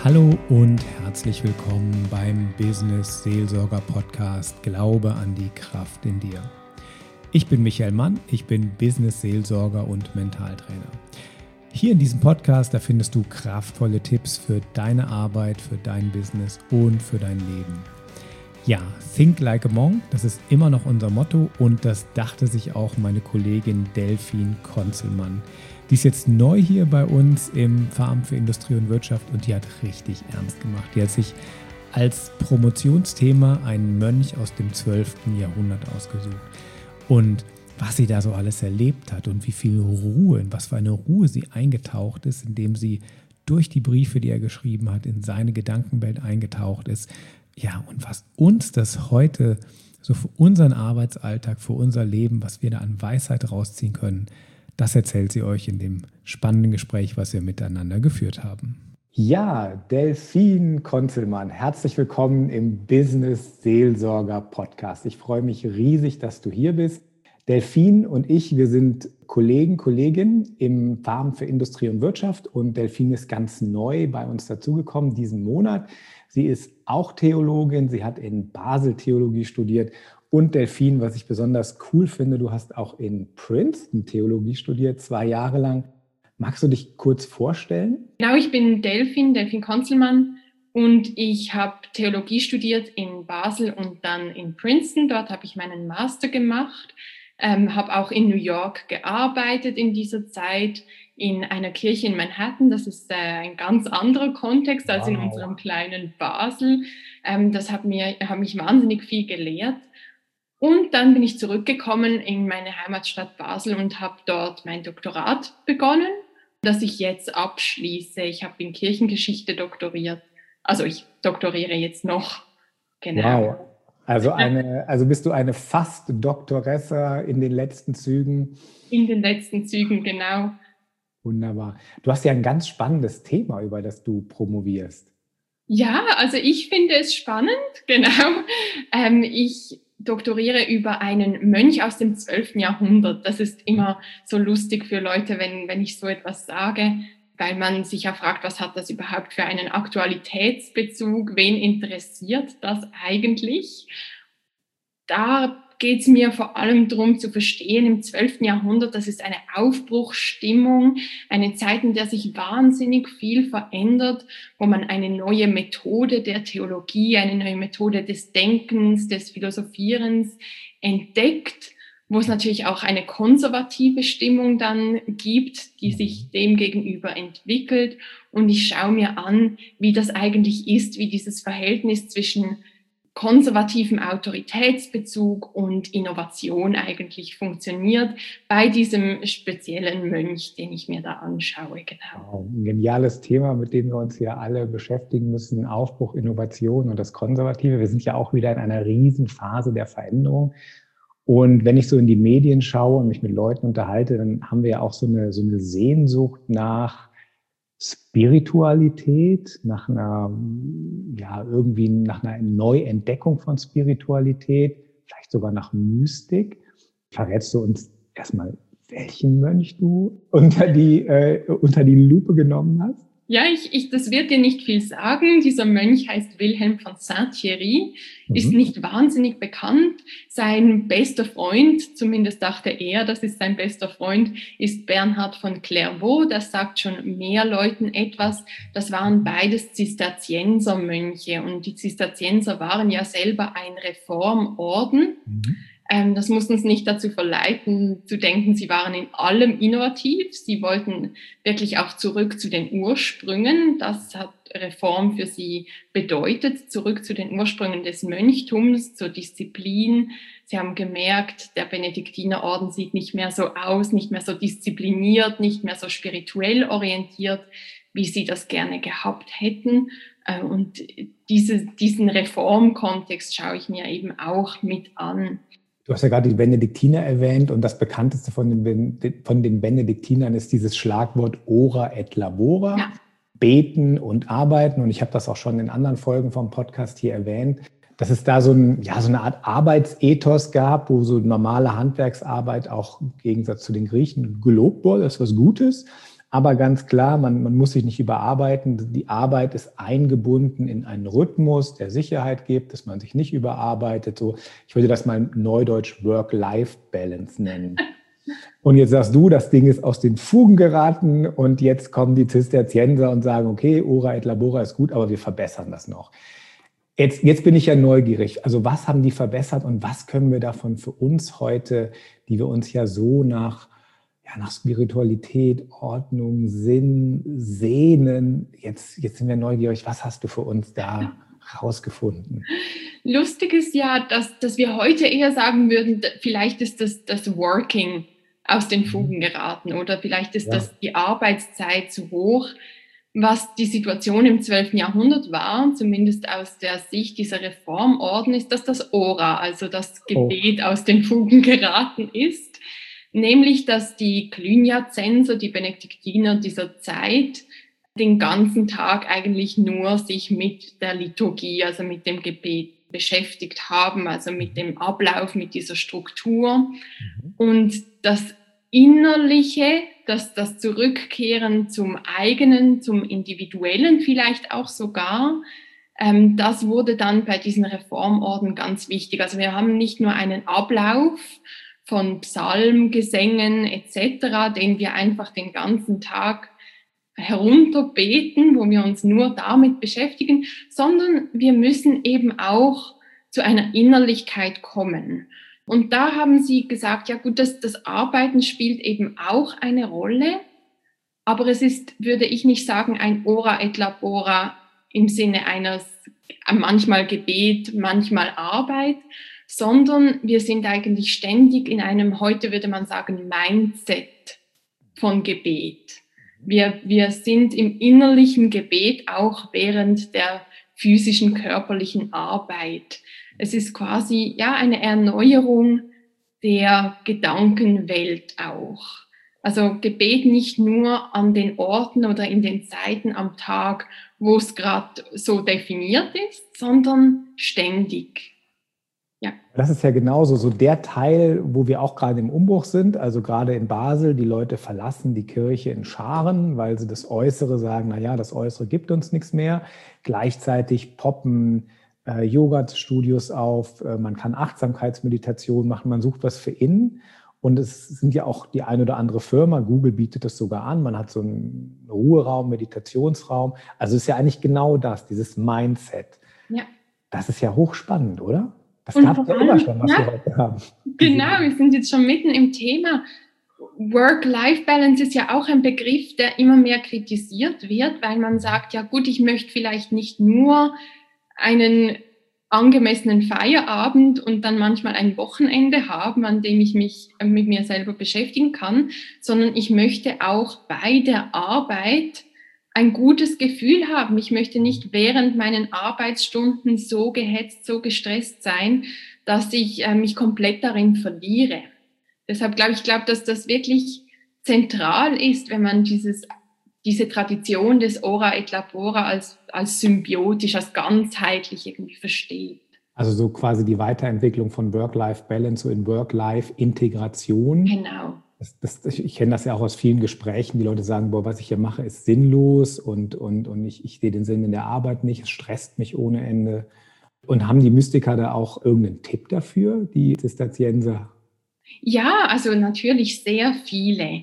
Hallo und herzlich willkommen beim Business Seelsorger Podcast Glaube an die Kraft in dir. Ich bin Michael Mann, ich bin Business Seelsorger und Mentaltrainer. Hier in diesem Podcast, da findest du kraftvolle Tipps für deine Arbeit, für dein Business und für dein Leben. Ja, Think Like a Monk, das ist immer noch unser Motto und das dachte sich auch meine Kollegin Delphine Konzelmann. Die ist jetzt neu hier bei uns im Verein für Industrie und Wirtschaft und die hat richtig ernst gemacht. Die hat sich als Promotionsthema einen Mönch aus dem 12. Jahrhundert ausgesucht. Und was sie da so alles erlebt hat und wie viel Ruhe, in was für eine Ruhe sie eingetaucht ist, indem sie durch die Briefe, die er geschrieben hat, in seine Gedankenwelt eingetaucht ist. Ja, und was uns das heute so für unseren Arbeitsalltag, für unser Leben, was wir da an Weisheit rausziehen können, das erzählt sie euch in dem spannenden Gespräch, was wir miteinander geführt haben. Ja, Delphine Konzelmann, herzlich willkommen im Business Seelsorger Podcast. Ich freue mich riesig, dass du hier bist. Delphine und ich, wir sind Kolleginnen im Verein für Industrie und Wirtschaft und Delphine ist ganz neu bei uns dazugekommen diesen Monat. Sie ist auch Theologin, sie hat in Basel Theologie studiert. Und Delphine, was ich besonders cool finde, du hast auch in Princeton Theologie studiert, 2 Jahre lang. Magst du dich kurz vorstellen? Genau, ich bin Delphine Konzelmann und ich habe Theologie studiert in Basel und dann in Princeton. Dort habe ich meinen Master gemacht, habe auch in New York gearbeitet in dieser Zeit in einer Kirche in Manhattan. Das ist ein ganz anderer Kontext als in unserem kleinen Basel. Das hat mich wahnsinnig viel gelehrt. Und dann bin ich zurückgekommen in meine Heimatstadt Basel und habe dort mein Doktorat begonnen, das ich jetzt abschließe. Ich habe in Kirchengeschichte doktoriert. Also ich doktoriere jetzt noch. Genau. Wow. Also bist du eine Fast-Doktoressa in den letzten Zügen? In den letzten Zügen, genau. Wunderbar. Du hast ja ein ganz spannendes Thema, über das du promovierst. Ja, also ich finde es spannend, genau. Ich doktoriere über einen Mönch aus dem 12. Jahrhundert. Das ist immer so lustig für Leute, wenn ich so etwas sage, weil man sich ja fragt, was hat das überhaupt für einen Aktualitätsbezug? Wen interessiert das eigentlich? Da geht es mir vor allem darum zu verstehen, im 12. Jahrhundert, das ist eine Aufbruchsstimmung, eine Zeit, in der sich wahnsinnig viel verändert, wo man eine neue Methode der Theologie, eine neue Methode des Denkens, des Philosophierens entdeckt, wo es natürlich auch eine konservative Stimmung dann gibt, die sich dem gegenüber entwickelt. Und ich schaue mir an, wie das eigentlich ist, wie dieses Verhältnis zwischen konservativem Autoritätsbezug und Innovation eigentlich funktioniert bei diesem speziellen Mönch, den ich mir da anschaue. Genau. Ein geniales Thema, mit dem wir uns hier alle beschäftigen müssen. Aufbruch, Innovation und das Konservative. Wir sind ja auch wieder in einer Riesenphase der Veränderung. Und wenn ich so in die Medien schaue und mich mit Leuten unterhalte, dann haben wir ja auch so eine Sehnsucht nach Spiritualität, nach einer Neuentdeckung von Spiritualität, vielleicht sogar nach Mystik. Verrätst du uns erstmal, welchen Mönch du unter die Lupe genommen hast? Ja, das wird dir nicht viel sagen. Dieser Mönch heißt Wilhelm von Saint-Thierry, ist nicht wahnsinnig bekannt. Sein bester Freund, zumindest dachte er, das ist sein bester Freund, ist Bernhard von Clairvaux. Das sagt schon mehr Leuten etwas. Das waren beides Zisterziensermönche und die Zisterzienser waren ja selber ein Reformorden. Das muss uns nicht dazu verleiten, zu denken, sie waren in allem innovativ. Sie wollten wirklich auch zurück zu den Ursprüngen. Das hat Reform für sie bedeutet, zurück zu den Ursprüngen des Mönchtums, zur Disziplin. Sie haben gemerkt, der Benediktinerorden sieht nicht mehr so aus, nicht mehr so diszipliniert, nicht mehr so spirituell orientiert, wie sie das gerne gehabt hätten. Und diesen Reformkontext schaue ich mir eben auch mit an. Du hast ja gerade die Benediktiner erwähnt und das bekannteste von den Benediktinern ist dieses Schlagwort Ora et Labora, ja. Beten und Arbeiten. Und ich habe das auch schon in anderen Folgen vom Podcast hier erwähnt, dass es da so eine Art Arbeitsethos gab, wo so normale Handwerksarbeit auch im Gegensatz zu den Griechen gelobt wurde, das ist was Gutes. Aber ganz klar, man muss sich nicht überarbeiten. Die Arbeit ist eingebunden in einen Rhythmus, der Sicherheit gibt, dass man sich nicht überarbeitet. So, ich würde das mal neudeutsch Work-Life-Balance nennen. Und jetzt sagst du, das Ding ist aus den Fugen geraten und jetzt kommen die Zisterzienser und sagen, okay, Ora et Labora ist gut, aber wir verbessern das noch. Jetzt bin ich ja neugierig. Also was haben die verbessert und was können wir davon für uns heute, die wir uns ja so nach Spiritualität, Ordnung, Sinn sehnen. Jetzt sind wir neugierig. Was hast du für uns da rausgefunden? Lustig ist ja, dass wir heute eher sagen würden, vielleicht ist das Working aus den Fugen geraten oder vielleicht ist das die Arbeitszeit zu hoch. Was die Situation im 12. Jahrhundert war, zumindest aus der Sicht dieser Reformorden, ist, dass das Ora, also das Gebet, aus den Fugen geraten ist. Nämlich, dass die Cluniacenser, die Benediktiner dieser Zeit, den ganzen Tag eigentlich nur sich mit der Liturgie, also mit dem Gebet beschäftigt haben, also mit dem Ablauf, mit dieser Struktur. Und das Innerliche, das Zurückkehren zum Eigenen, zum Individuellen vielleicht auch sogar, das wurde dann bei diesen Reformorden ganz wichtig. Also wir haben nicht nur einen Ablauf von Psalmgesängen etc., den wir einfach den ganzen Tag herunterbeten, wo wir uns nur damit beschäftigen, sondern wir müssen eben auch zu einer Innerlichkeit kommen. Und da haben sie gesagt, ja gut, das Arbeiten spielt eben auch eine Rolle, aber es ist, würde ich nicht sagen, ein Ora et Labora im Sinne eines manchmal Gebet, manchmal Arbeit, sondern wir sind eigentlich ständig in einem, heute würde man sagen, Mindset von Gebet. Wir sind im innerlichen Gebet auch während der physischen, körperlichen Arbeit. Es ist quasi eine Erneuerung der Gedankenwelt auch. Also Gebet nicht nur an den Orten oder in den Zeiten am Tag, wo es gerade so definiert ist, sondern ständig. Ja. Das ist ja genauso so der Teil, wo wir auch gerade im Umbruch sind. Also gerade in Basel, die Leute verlassen die Kirche in Scharen, weil sie das Äußere sagen, das Äußere gibt uns nichts mehr. Gleichzeitig poppen Yoga-Studios auf, man kann Achtsamkeitsmeditation machen, man sucht was für innen. Und es sind ja auch die ein oder andere Firma, Google bietet das sogar an, man hat so einen Ruheraum, Meditationsraum. Also es ist ja eigentlich genau das, dieses Mindset. Ja. Das ist ja hochspannend, oder? Das gab es ja immer schon, was wir heute haben. Genau, wir sind jetzt schon mitten im Thema. Work-Life-Balance ist ja auch ein Begriff, der immer mehr kritisiert wird, weil man sagt, ja gut, ich möchte vielleicht nicht nur einen angemessenen Feierabend und dann manchmal ein Wochenende haben, an dem ich mich mit mir selber beschäftigen kann, sondern ich möchte auch bei der Arbeit ein gutes Gefühl haben. Ich möchte nicht während meinen Arbeitsstunden so gehetzt, so gestresst sein, dass ich mich komplett darin verliere. Deshalb glaube ich, dass das wirklich zentral ist, wenn man diese Tradition des Ora et Labora als symbiotisch, als ganzheitlich irgendwie versteht. Also so quasi die Weiterentwicklung von Work-Life-Balance, so in Work-Life-Integration. Genau. Ich kenne das ja auch aus vielen Gesprächen. Die Leute sagen, was ich hier mache, ist sinnlos und ich sehe den Sinn in der Arbeit nicht. Es stresst mich ohne Ende. Und haben die Mystiker da auch irgendeinen Tipp dafür, die Zisterzienser? Ja, also natürlich sehr viele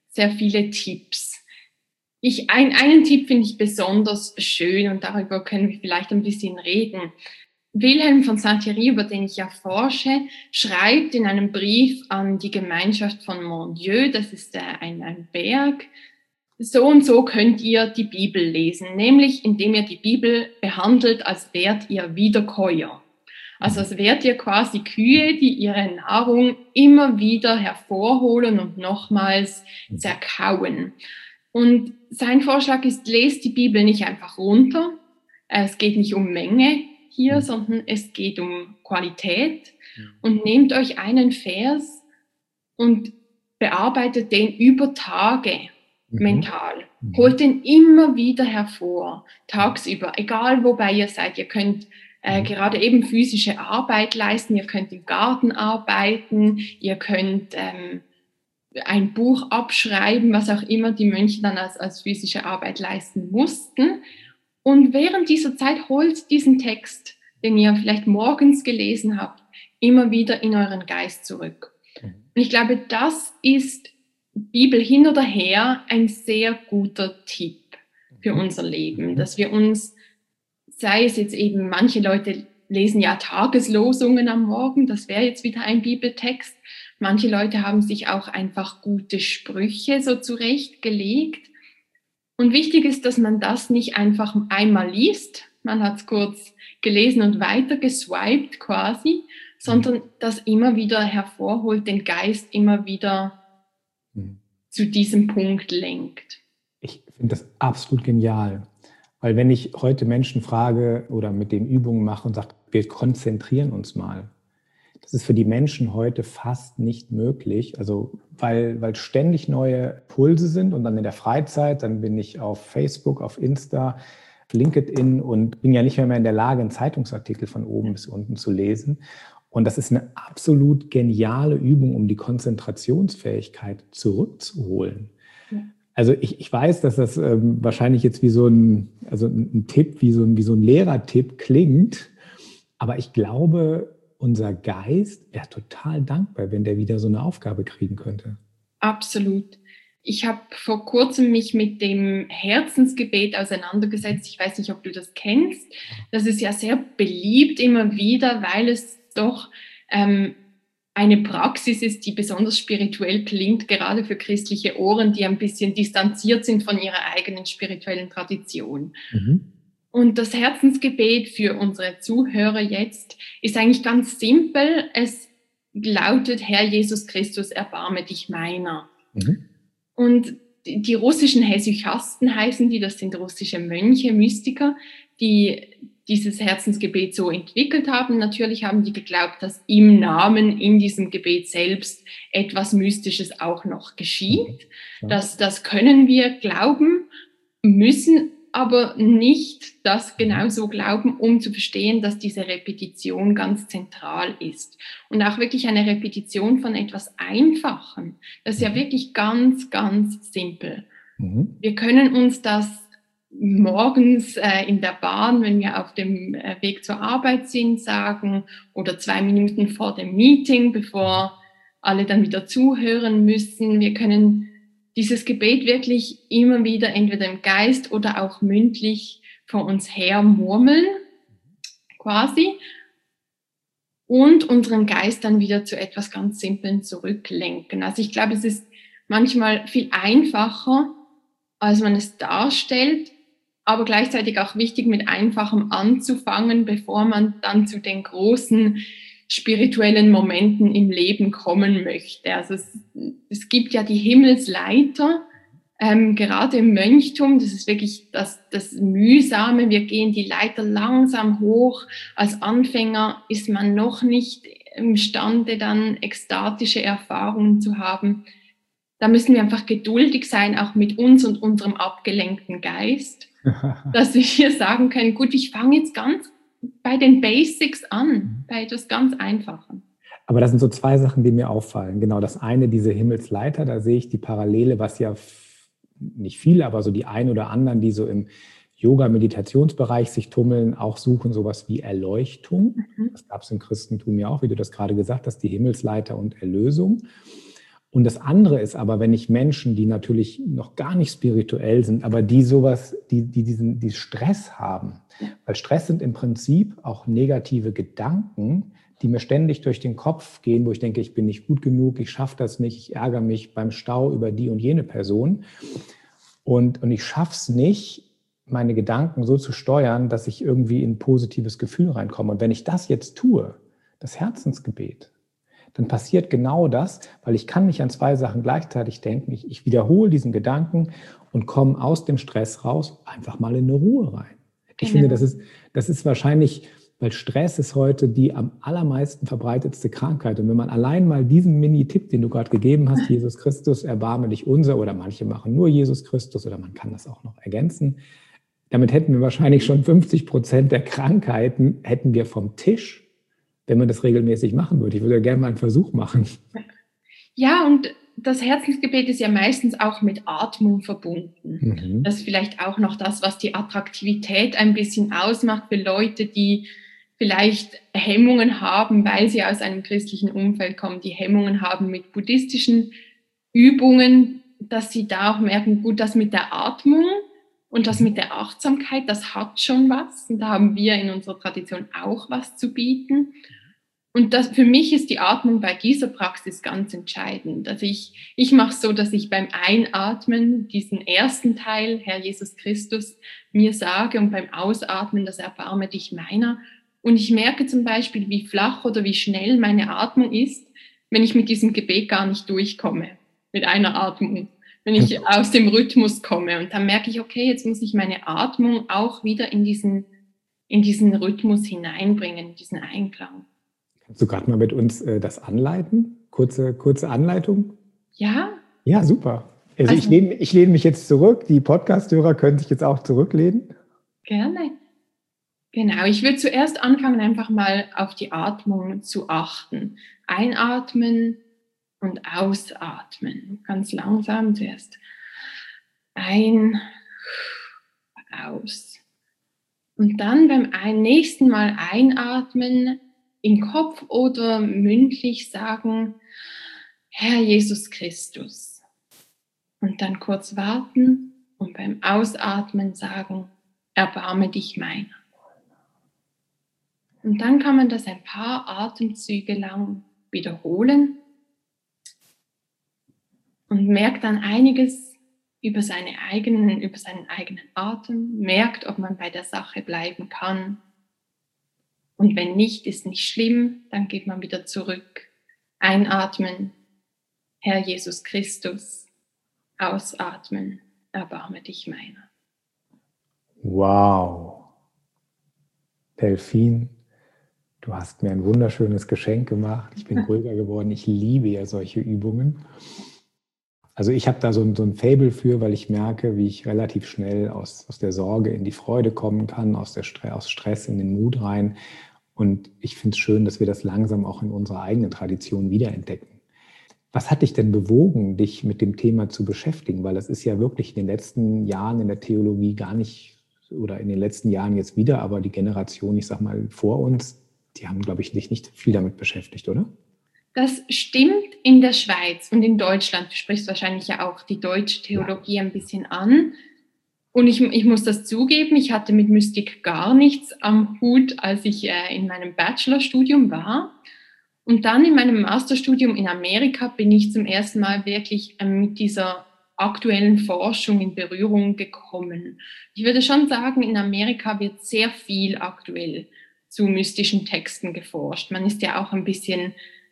Tipps. Einen Tipp finde ich besonders schön und darüber können wir vielleicht ein bisschen reden. Wilhelm von Saint-Thierry, über den ich ja forsche, schreibt in einem Brief an die Gemeinschaft von Mondieu, das ist ein Berg, so und so könnt ihr die Bibel lesen, nämlich indem ihr die Bibel behandelt, als wärt ihr Wiederkäuer. Also als wärt ihr quasi Kühe, die ihre Nahrung immer wieder hervorholen und nochmals zerkauen. Und sein Vorschlag ist, lest die Bibel nicht einfach runter. Es geht nicht um Menge hier, sondern es geht um Qualität. Und nehmt euch einen Vers und bearbeitet den über Tage mental. Holt den immer wieder hervor, tagsüber, egal wobei ihr seid. Ihr könnt gerade eben physische Arbeit leisten, ihr könnt im Garten arbeiten, ihr könnt ein Buch abschreiben, was auch immer die Mönche dann als physische Arbeit leisten mussten. Und während dieser Zeit holt diesen Text, den ihr vielleicht morgens gelesen habt, immer wieder in euren Geist zurück. Und ich glaube, das ist Bibel hin oder her ein sehr guter Tipp für unser Leben, dass wir uns, sei es jetzt eben, manche Leute lesen ja Tageslosungen am Morgen, das wäre jetzt wieder ein Bibeltext. Manche Leute haben sich auch einfach gute Sprüche so zurechtgelegt. Und wichtig ist, dass man das nicht einfach einmal liest, man hat es kurz gelesen und weiter geswiped quasi, sondern das immer wieder hervorholt, den Geist immer wieder zu diesem Punkt lenkt. Ich finde das absolut genial, weil wenn ich heute Menschen frage oder mit denen Übungen mache und sage, wir konzentrieren uns mal, das ist für die Menschen heute fast nicht möglich, also weil ständig neue Impulse sind und dann in der Freizeit, dann bin ich auf Facebook, auf Insta, LinkedIn und bin ja nicht mehr in der Lage, einen Zeitungsartikel von oben bis unten zu lesen. Und das ist eine absolut geniale Übung, um die Konzentrationsfähigkeit zurückzuholen. Ja. Also ich weiß, dass das wahrscheinlich jetzt wie so ein Tipp, wie so ein Lehrertipp klingt, aber ich glaube, unser Geist wäre total dankbar, wenn der wieder so eine Aufgabe kriegen könnte. Absolut. Ich habe vor kurzem mich mit dem Herzensgebet auseinandergesetzt. Ich weiß nicht, ob du das kennst. Das ist ja sehr beliebt immer wieder, weil es doch eine Praxis ist, die besonders spirituell klingt, gerade für christliche Ohren, die ein bisschen distanziert sind von ihrer eigenen spirituellen Tradition. Mhm. Und das Herzensgebet für unsere Zuhörer jetzt ist eigentlich ganz simpel. Es lautet: Herr Jesus Christus, erbarme dich meiner. Mhm. Und die russischen Hesychasten heißen die, das sind russische Mönche, Mystiker, die dieses Herzensgebet so entwickelt haben. Natürlich haben die geglaubt, dass im Namen, in diesem Gebet selbst etwas Mystisches auch noch geschieht. Ja. Das können wir glauben, müssen aber nicht das genau so glauben, um zu verstehen, dass diese Repetition ganz zentral ist. Und auch wirklich eine Repetition von etwas Einfachem. Das ist ja wirklich ganz, ganz simpel. Mhm. Wir können uns das morgens in der Bahn, wenn wir auf dem Weg zur Arbeit sind, sagen, oder 2 Minuten vor dem Meeting, bevor alle dann wieder zuhören müssen. Wir können dieses Gebet wirklich immer wieder entweder im Geist oder auch mündlich vor uns her murmeln, quasi, und unseren Geist dann wieder zu etwas ganz Simplen zurücklenken. Also ich glaube, es ist manchmal viel einfacher, als man es darstellt, aber gleichzeitig auch wichtig, mit Einfachem anzufangen, bevor man dann zu den großen spirituellen Momenten im Leben kommen möchte. Also es gibt ja die Himmelsleiter, gerade im Mönchtum, das ist wirklich das Mühsame. Wir gehen die Leiter langsam hoch. Als Anfänger ist man noch nicht imstande, dann ekstatische Erfahrungen zu haben. Da müssen wir einfach geduldig sein, auch mit uns und unserem abgelenkten Geist, dass wir sagen können, gut, ich fange jetzt ganz bei den Basics an, bei etwas ganz Einfachem. Aber das sind so 2 Sachen, die mir auffallen. Genau, das eine, diese Himmelsleiter, da sehe ich die Parallele, was ja nicht viele, aber so die ein oder anderen, die so im Yoga-Meditationsbereich sich tummeln, auch suchen sowas wie Erleuchtung. Mhm. Das gab es im Christentum ja auch, wie du das gerade gesagt hast, die Himmelsleiter und Erlösung. Und das andere ist aber, wenn ich Menschen, die natürlich noch gar nicht spirituell sind, aber die sowas, die Stress haben, weil Stress sind im Prinzip auch negative Gedanken, die mir ständig durch den Kopf gehen, wo ich denke, ich bin nicht gut genug, ich schaffe das nicht, ich ärgere mich beim Stau über die und jene Person und ich schaffe es nicht, meine Gedanken so zu steuern, dass ich irgendwie in ein positives Gefühl reinkomme. Und wenn ich das jetzt tue, das Herzensgebet, dann passiert genau das, weil ich kann nicht an 2 Sachen gleichzeitig denken. Ich wiederhole diesen Gedanken und komme aus dem Stress raus, einfach mal in eine Ruhe rein. Ich finde, das ist wahrscheinlich, weil Stress ist heute die am allermeisten verbreitetste Krankheit. Und wenn man allein mal diesen Mini-Tipp, den du gerade gegeben hast, Jesus Christus, erbarme dich unser, oder manche machen nur Jesus Christus, oder man kann das auch noch ergänzen, damit hätten wir wahrscheinlich schon 50% der Krankheiten hätten wir vom Tisch, wenn man das regelmäßig machen würde. Ich würde ja gerne mal einen Versuch machen. Ja, und das Herzensgebet ist ja meistens auch mit Atmung verbunden. Mhm. Das ist vielleicht auch noch das, was die Attraktivität ein bisschen ausmacht für Leute, die vielleicht Hemmungen haben, weil sie aus einem christlichen Umfeld kommen, die Hemmungen haben mit buddhistischen Übungen, dass sie da auch merken, gut, das mit der Atmung und das mit der Achtsamkeit, das hat schon was. Und da haben wir in unserer Tradition auch was zu bieten. Und das, für mich ist die Atmung bei dieser Praxis ganz entscheidend. Also ich mache es so, dass ich beim Einatmen diesen ersten Teil, Herr Jesus Christus, mir sage und beim Ausatmen das Erbarme dich meiner. Und ich merke zum Beispiel, wie flach oder wie schnell meine Atmung ist, wenn ich mit diesem Gebet gar nicht durchkomme, mit einer Atmung, wenn ich aus dem Rhythmus komme. Und dann merke ich, okay, jetzt muss ich meine Atmung auch wieder in diesen Rhythmus hineinbringen, in diesen Einklang. Kannst du gerade mal mit uns das anleiten? Kurze Anleitung? Ja. Ja, super. Also ich lehne mich jetzt zurück. Die Podcast-Hörer können sich jetzt auch zurücklehnen. Gerne. Genau, ich würde zuerst anfangen, einfach mal auf die Atmung zu achten. Einatmen und ausatmen. Ganz langsam zuerst ein, aus. Und dann beim nächsten Mal einatmen, im Kopf oder mündlich sagen, Herr Jesus Christus. Und dann kurz warten und beim Ausatmen sagen, erbarme dich meiner. Und dann kann man das ein paar Atemzüge lang wiederholen und merkt dann einiges über seinen eigenen Atem, merkt, ob man bei der Sache bleiben kann. Und wenn nicht, ist nicht schlimm, dann geht man wieder zurück. Einatmen, Herr Jesus Christus. Ausatmen, erbarme dich meiner. Wow. Delphine, du hast mir ein wunderschönes Geschenk gemacht. Ich bin ruhiger geworden. Ich liebe ja solche Übungen. Also ich habe da so ein Faible für, weil ich merke, wie ich relativ schnell aus der Sorge in die Freude kommen kann, aus Stress in den Mut rein. Und ich finde es schön, dass wir das langsam auch in unserer eigenen Tradition wiederentdecken. Was hat dich denn bewogen, dich mit dem Thema zu beschäftigen? Weil das ist ja wirklich in den letzten Jahren in der Theologie gar nicht, oder in den letzten Jahren jetzt wieder, aber die Generation, ich sag mal, vor uns, die haben, glaube ich, nicht viel damit beschäftigt, oder? Das stimmt in der Schweiz und in Deutschland. Du sprichst wahrscheinlich ja auch die deutsche Theologie ein bisschen an. Und ich muss das zugeben, ich hatte mit Mystik gar nichts am Hut, als ich in meinem Bachelorstudium war. Und dann in meinem Masterstudium in Amerika bin ich zum ersten Mal wirklich mit dieser aktuellen Forschung in Berührung gekommen. Ich würde schon sagen, in Amerika wird sehr viel aktuell zu mystischen Texten geforscht. Man ist ja auch ein bisschen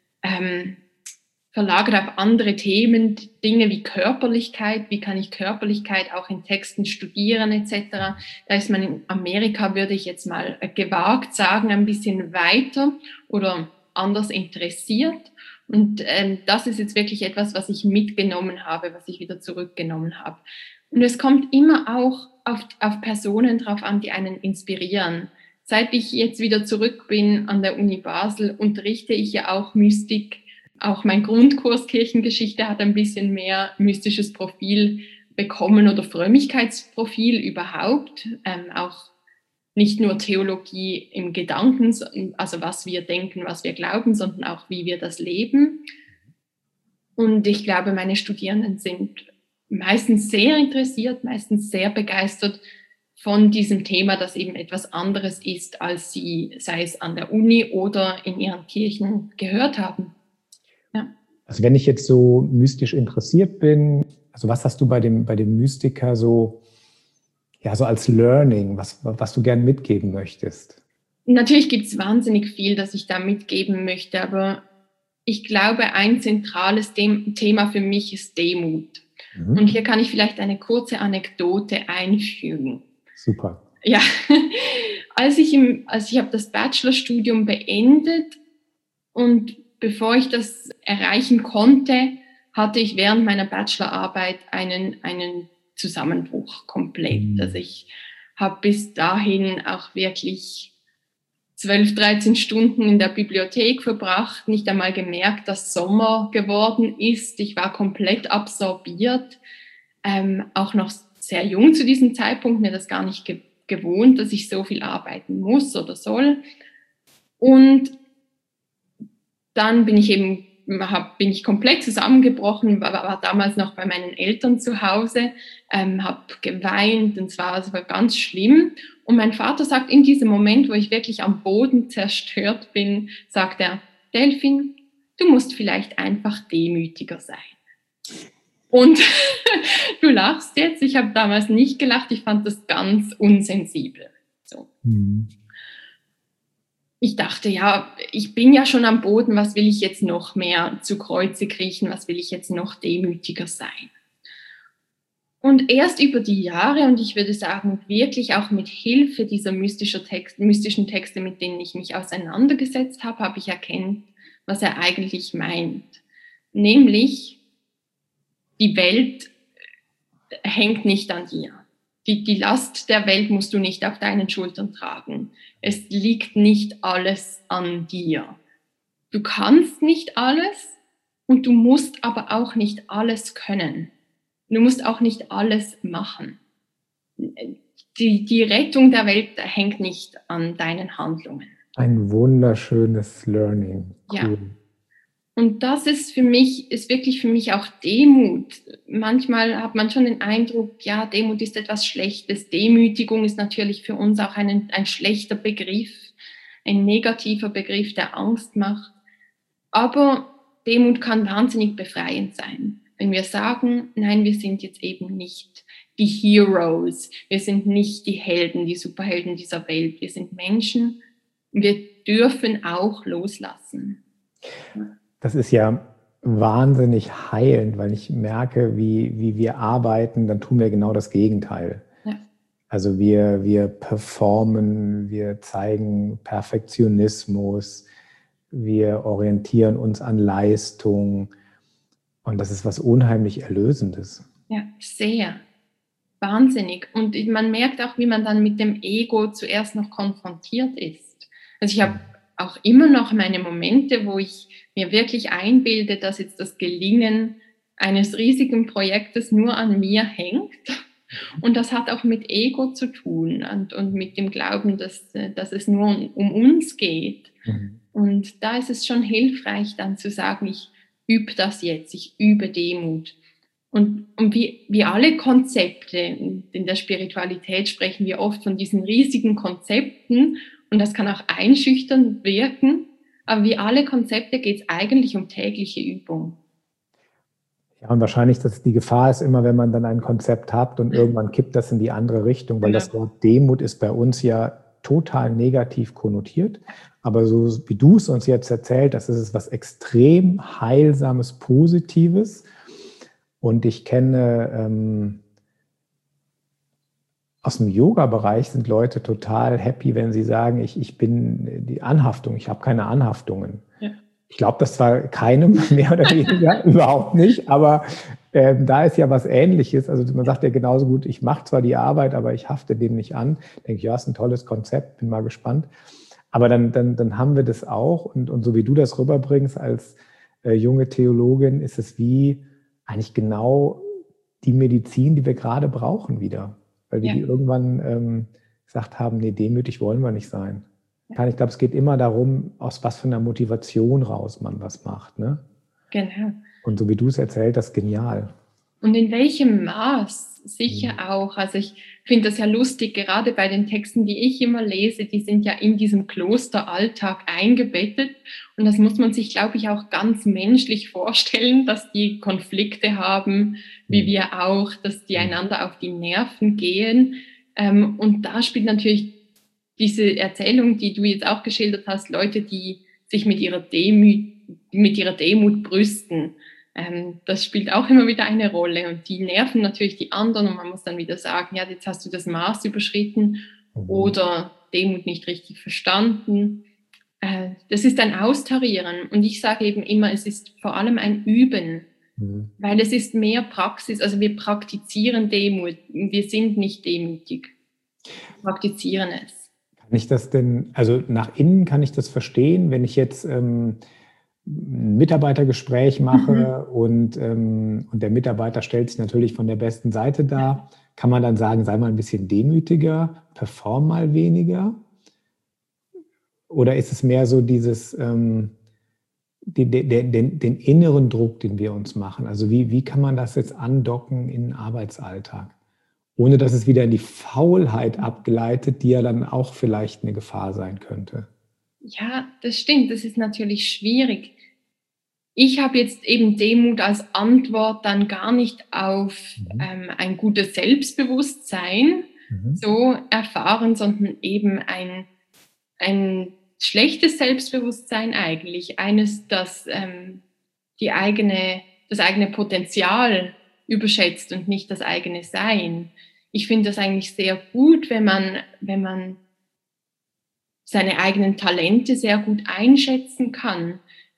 verlagert auf andere Themen, Dinge wie Körperlichkeit, wie kann ich Körperlichkeit auch in Texten studieren etc. Da ist man in Amerika, würde ich jetzt mal gewagt sagen, ein bisschen weiter oder anders interessiert. Und das ist jetzt wirklich etwas, was ich mitgenommen habe, was ich wieder zurückgenommen habe. Und es kommt immer auch auf Personen drauf an, die einen inspirieren. Seit ich jetzt wieder zurück bin an der Uni Basel, unterrichte ich ja auch Mystik. Auch mein Grundkurs Kirchengeschichte hat ein bisschen mehr mystisches Profil bekommen oder Frömmigkeitsprofil überhaupt. Auch nicht nur Theologie im Gedanken, also was wir denken, was wir glauben, sondern auch wie wir das leben. Und ich glaube, meine Studierenden sind meistens sehr interessiert, meistens sehr begeistert von diesem Thema, das eben etwas anderes ist, als sie, sei es an der Uni oder in ihren Kirchen, gehört haben. Ja. Also wenn ich jetzt so mystisch interessiert bin, also was hast du bei dem Mystiker so als Learning, was du gern mitgeben möchtest? Natürlich gibt es wahnsinnig viel, das ich da mitgeben möchte, aber ich glaube, ein zentrales Thema für mich ist Demut. Mhm. Und hier kann ich vielleicht eine kurze Anekdote einfügen. Super. Ja, als ich habe das Bachelorstudium beendet und bevor ich das erreichen konnte, hatte ich während meiner Bachelorarbeit einen Zusammenbruch komplett. Also ich habe bis dahin auch wirklich 12, 13 Stunden in der Bibliothek verbracht, nicht einmal gemerkt, dass Sommer geworden ist. Ich war komplett absorbiert, auch noch sehr jung zu diesem Zeitpunkt, mir das gar nicht gewohnt, dass ich so viel arbeiten muss oder soll. Und dann bin ich komplett zusammengebrochen, war damals noch bei meinen Eltern zu Hause, habe geweint und es war ganz schlimm. Und mein Vater sagt in diesem Moment, wo ich wirklich am Boden zerstört bin, sagt er, Delphine, du musst vielleicht einfach demütiger sein. Und du lachst jetzt, ich habe damals nicht gelacht, ich fand das ganz unsensibel. So. Ich dachte, ja, ich bin ja schon am Boden, was will ich jetzt noch mehr zu Kreuze kriechen, was will ich jetzt noch demütiger sein? Und erst über die Jahre, und ich würde sagen, wirklich auch mit Hilfe dieser mystischen Texte, mit denen ich mich auseinandergesetzt habe, habe ich erkannt, was er eigentlich meint. Nämlich, die Welt hängt nicht an dir. Die Last der Welt musst du nicht auf deinen Schultern tragen. Es liegt nicht alles an dir. Du kannst nicht alles und du musst aber auch nicht alles können. Du musst auch nicht alles machen. Die Rettung der Welt hängt nicht an deinen Handlungen. Ein wunderschönes Learning. Cool. Ja. Und das ist wirklich für mich auch Demut. Manchmal hat man schon den Eindruck, ja, Demut ist etwas Schlechtes. Demütigung ist natürlich für uns auch ein schlechter Begriff, ein negativer Begriff, der Angst macht. Aber Demut kann wahnsinnig befreiend sein. Wenn wir sagen, nein, wir sind jetzt eben nicht die Heroes, wir sind nicht die Helden, die Superhelden dieser Welt, wir sind Menschen, wir dürfen auch loslassen. Das ist ja wahnsinnig heilend, weil ich merke, wie wir arbeiten, dann tun wir genau das Gegenteil. Ja. Also wir performen, wir zeigen Perfektionismus, wir orientieren uns an Leistung und das ist was unheimlich Erlösendes. Ja, sehr. Wahnsinnig. Und man merkt auch, wie man dann mit dem Ego zuerst noch konfrontiert ist. Also ich habe auch immer noch meine Momente, wo ich mir wirklich einbilde, dass jetzt das Gelingen eines riesigen Projektes nur an mir hängt. Und das hat auch mit Ego zu tun und mit dem Glauben, dass es nur um uns geht. Mhm. Und da ist es schon hilfreich, dann zu sagen, ich übe das jetzt, ich übe Demut. Und wie alle Konzepte, in der Spiritualität sprechen wir oft von diesen riesigen Konzepten, und das kann auch einschüchternd wirken, aber wie alle Konzepte geht es eigentlich um tägliche Übung. Ja, und wahrscheinlich, dass die Gefahr ist immer, wenn man dann ein Konzept hat und irgendwann kippt das in die andere Richtung, weil das Wort Demut ist bei uns ja total negativ konnotiert. Aber so wie du es uns jetzt erzählt, das ist was extrem Heilsames, Positives. Und ich kenne aus dem Yoga-Bereich sind Leute total happy, wenn sie sagen, ich bin die Anhaftung, ich habe keine Anhaftungen. Ja. Ich glaube, das war keinem mehr oder weniger, überhaupt nicht, aber da ist ja was Ähnliches. Also man sagt ja genauso gut, ich mache zwar die Arbeit, aber ich hafte dem nicht an. Denke ich, ja, ist ein tolles Konzept, bin mal gespannt. Aber dann haben wir das auch und so wie du das rüberbringst als junge Theologin, ist es wie eigentlich genau die Medizin, die wir gerade brauchen wieder. Weil wir die irgendwann gesagt haben, nee, demütig wollen wir nicht sein. Ja. Ich glaube, es geht immer darum, aus was für einer Motivation raus man was macht. Ne? Genau. Und so wie du es erzählt hast, genial. Und in welchem Maß? Sicher auch. Also ich finde das ja lustig, gerade bei den Texten, die ich immer lese, die sind ja in diesem Klosteralltag eingebettet. Und das muss man sich, glaube ich, auch ganz menschlich vorstellen, dass die Konflikte haben, wie wir auch, dass die einander auf die Nerven gehen. Und da spielt natürlich diese Erzählung, die du jetzt auch geschildert hast, Leute, die sich mit ihrer Demut brüsten. Das spielt auch immer wieder eine Rolle und die nerven natürlich die anderen und man muss dann wieder sagen, ja, jetzt hast du das Maß überschritten oder Demut nicht richtig verstanden. Das ist ein Austarieren und ich sage eben immer, es ist vor allem ein Üben, weil es ist mehr Praxis, also wir praktizieren Demut, wir sind nicht demütig, wir praktizieren es. Kann ich das denn, also nach innen kann ich das verstehen, wenn ich jetzt ein Mitarbeitergespräch mache und der Mitarbeiter stellt sich natürlich von der besten Seite dar, kann man dann sagen, sei mal ein bisschen demütiger, perform mal weniger? Oder ist es mehr so dieses, den inneren Druck, den wir uns machen? Also wie kann man das jetzt andocken in den Arbeitsalltag? Ohne dass es wieder in die Faulheit abgleitet, die ja dann auch vielleicht eine Gefahr sein könnte. Ja, das stimmt. Das ist natürlich schwierig. Ich habe jetzt eben Demut als Antwort dann gar nicht auf ein gutes Selbstbewusstsein so erfahren, sondern eben ein schlechtes Selbstbewusstsein eigentlich. Eines, das das eigene Potenzial überschätzt und nicht das eigene Sein. Ich finde das eigentlich sehr gut, wenn man seine eigenen Talente sehr gut einschätzen kann.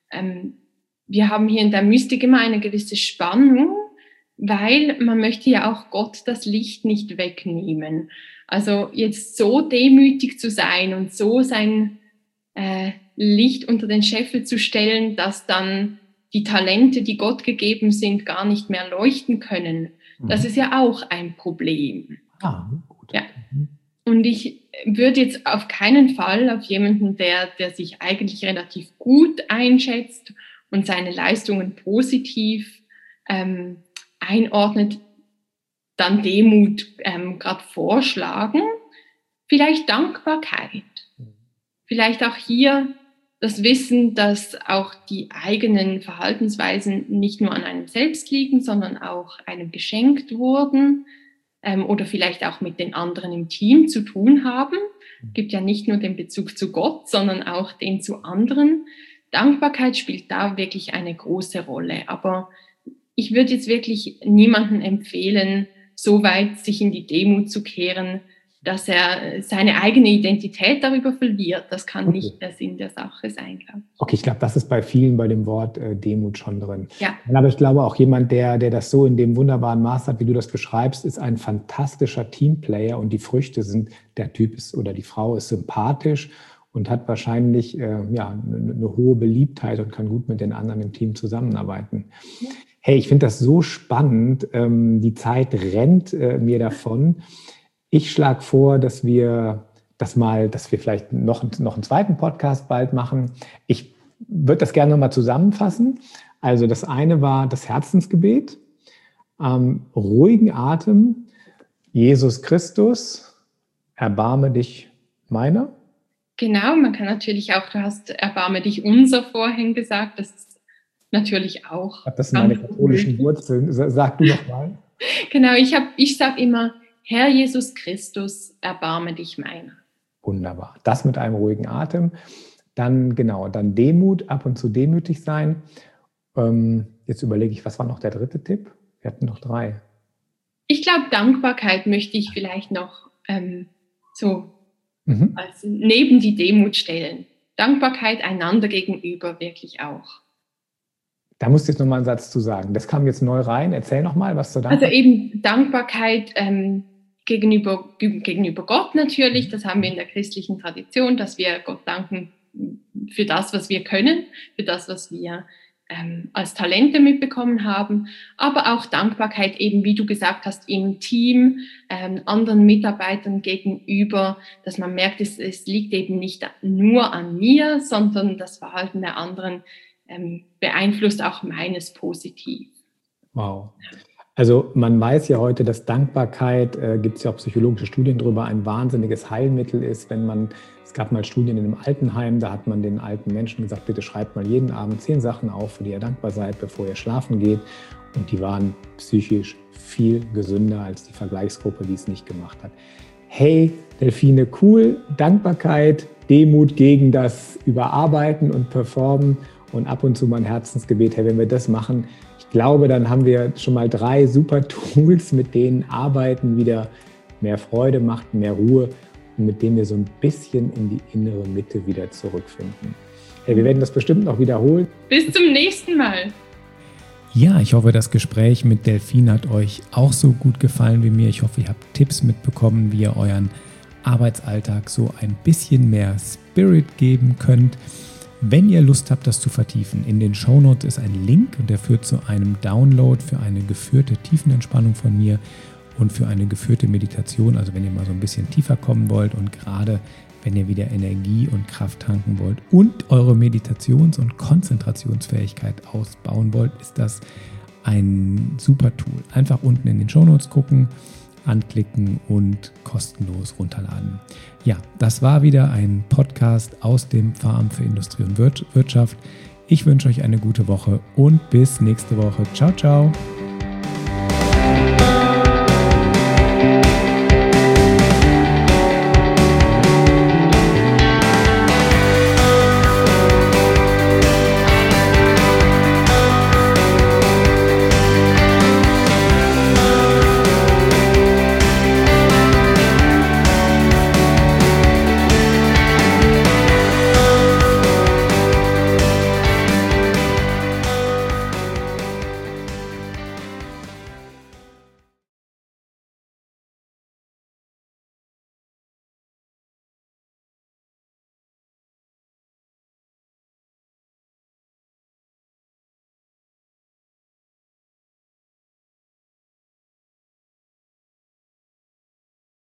Wir haben hier in der Mystik immer eine gewisse Spannung, weil man möchte ja auch Gott das Licht nicht wegnehmen. Also jetzt so demütig zu sein und so sein Licht unter den Scheffel zu stellen, dass dann die Talente, die Gott gegeben sind, gar nicht mehr leuchten können. Das ist ja auch ein Problem. Ah, gut. Ja. Und ich würde jetzt auf keinen Fall auf jemanden, der sich eigentlich relativ gut einschätzt und seine Leistungen positiv einordnet, dann Demut gerade vorschlagen. Vielleicht Dankbarkeit. Vielleicht auch hier das Wissen, dass auch die eigenen Verhaltensweisen nicht nur an einem selbst liegen, sondern auch einem geschenkt wurden oder vielleicht auch mit den anderen im Team zu tun haben. Es gibt ja nicht nur den Bezug zu Gott, sondern auch den zu anderen. Dankbarkeit spielt da wirklich eine große Rolle. Aber ich würde jetzt wirklich niemandem empfehlen, so weit sich in die Demut zu kehren, dass er seine eigene Identität darüber verliert. Das kann nicht der Sinn der Sache sein, glaube ich. Okay, ich glaube, das ist bei vielen bei dem Wort Demut schon drin. Ja. Aber ich glaube auch jemand, der das so in dem wunderbaren Maß hat, wie du das beschreibst, ist ein fantastischer Teamplayer und die Früchte sind, der Typ ist oder die Frau ist sympathisch und hat wahrscheinlich eine hohe Beliebtheit und kann gut mit den anderen im Team zusammenarbeiten. Ja. Hey, ich finde das so spannend. Die Zeit rennt mir davon. Ich schlage vor, dass wir vielleicht noch einen zweiten Podcast bald machen. Ich würde das gerne nochmal zusammenfassen. Also das eine war das Herzensgebet, ruhigen Atem, Jesus Christus, erbarme dich meiner. Genau, man kann natürlich auch, du hast erbarme dich unser vorhin gesagt, das ist natürlich auch. Das sind meine katholischen Wurzeln. Sag du noch mal. Genau, ich sage immer, Herr Jesus Christus, erbarme dich meiner. Wunderbar. Das mit einem ruhigen Atem. Dann Demut, ab und zu demütig sein. Jetzt überlege ich, was war noch der dritte Tipp? Wir hatten noch 3. Ich glaube, Dankbarkeit möchte ich vielleicht noch als neben die Demut stellen. Dankbarkeit einander gegenüber wirklich auch. Da musst du jetzt nochmal einen Satz zu sagen. Das kam jetzt neu rein. Erzähl nochmal, was zur Dankbarkeit. Also eben Dankbarkeit gegenüber Gott natürlich. Das haben wir in der christlichen Tradition, dass wir Gott danken für das, was wir können, für das, was wir als Talente mitbekommen haben. Aber auch Dankbarkeit eben, wie du gesagt hast, im Team, anderen Mitarbeitern gegenüber, dass man merkt, es liegt eben nicht nur an mir, sondern das Verhalten der anderen beeinflusst auch meines positiv. Wow. Also man weiß ja heute, dass Dankbarkeit, gibt es ja auch psychologische Studien drüber, ein wahnsinniges Heilmittel ist. Es gab mal Studien in einem Altenheim, da hat man den alten Menschen gesagt, bitte schreibt mal jeden Abend 10 Sachen auf, für die ihr dankbar seid, bevor ihr schlafen geht. Und die waren psychisch viel gesünder als die Vergleichsgruppe, die es nicht gemacht hat. Hey, Delphine, cool, Dankbarkeit, Demut gegen das Überarbeiten und Performen und ab und zu mal ein Herzensgebet. Hey, wenn wir das machen, ich glaube, dann haben wir schon mal 3 super Tools, mit denen Arbeiten wieder mehr Freude macht, mehr Ruhe und mit denen wir so ein bisschen in die innere Mitte wieder zurückfinden. Hey, wir werden das bestimmt noch wiederholen. Bis zum nächsten Mal. Ja, ich hoffe, das Gespräch mit Delphine hat euch auch so gut gefallen wie mir. Ich hoffe, ihr habt Tipps mitbekommen, wie ihr euren Arbeitsalltag so ein bisschen mehr Spirit geben könnt. Wenn ihr Lust habt, das zu vertiefen, in den Shownotes ist ein Link und der führt zu einem Download für eine geführte Tiefenentspannung von mir und für eine geführte Meditation. Also wenn ihr mal so ein bisschen tiefer kommen wollt und gerade wenn ihr wieder Energie und Kraft tanken wollt und eure Meditations- und Konzentrationsfähigkeit ausbauen wollt, ist das ein super Tool. Einfach unten in den Shownotes gucken, anklicken und kostenlos runterladen. Ja, das war wieder ein Podcast aus dem Farm für Industrie und Wirtschaft. Ich wünsche euch eine gute Woche und bis nächste Woche. Ciao, ciao.